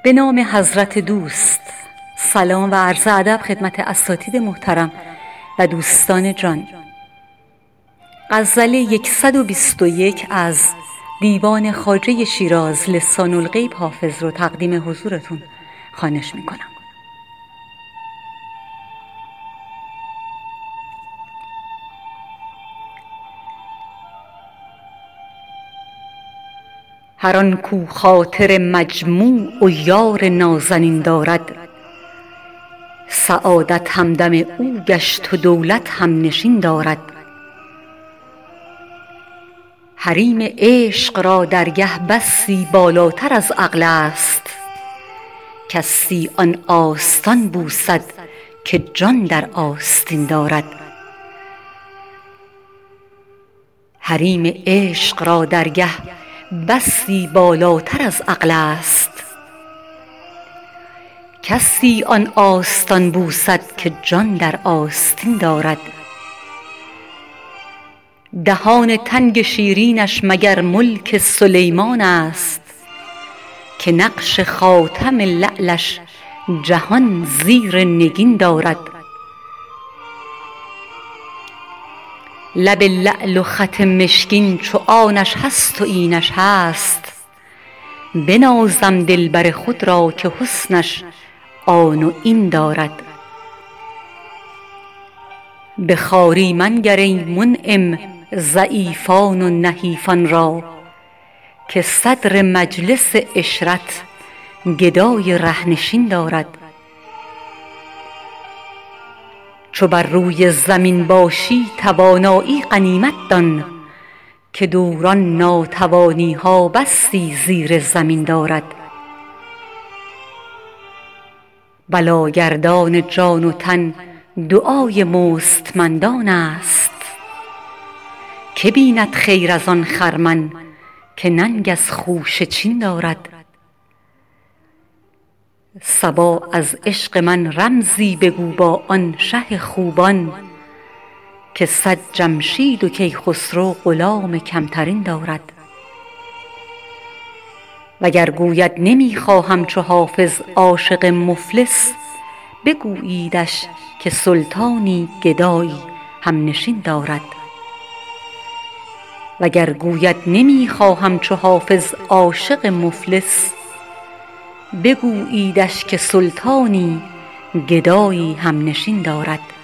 به نام حضرت دوست. سلام و عرض ادب خدمت اساتید محترم و دوستان جان. غزل 121 از دیوان خواجه شیراز لسان الغیب حافظ رو تقدیم حضورتون خوانش میکنم. هر آن کو خاطر مجموع و یار نازنین دارد، سعادت همدم او گشت و دولت همنشین دارد. حریم عشق را درگه بسی بالاتر از عقل است، کسی آن آستان بوسد که جان در آستین دارد. حریم عشق را درگه بسی بالاتر از عقل است، کسی آن آستان بوسد که جان در آستین دارد. دهان تنگ شیرینش مگر ملک سلیمان است، که نقش خاتم لعلش جهان زیر نگین دارد. لب لعل و خط مشکین چو آنش هست و اینش هست، بنازم دلبر خود را که حسنش آن و این دارد. به خواری منگر ای منعم ضعیفان و نحیفان را، که صدر مجلس عشرت گدای ره نشین دارد. چو بر روی زمین باشی توانایی غنیمت دان، که دوران ناتوانی ها بسی زیر زمین دارد. بلاگردان جان و تن دعای مستمندان است، که بیند خیر از آن خرمن که ننگ از خوشه چین دارد. صبا از عشق من رمزی بگو با آن شه خوبان، که صد جمشید و کیخسرو غلام کمترین دارد. وگر گوید نمی خواهم چو حافظ عاشق مفلس، بگوییدش که سلطانی گدایی همنشین دارد. وگر گوید نمی خواهم چو حافظ عاشق مفلس، بگوییدش که سلطانی گدایی همنشین دارد.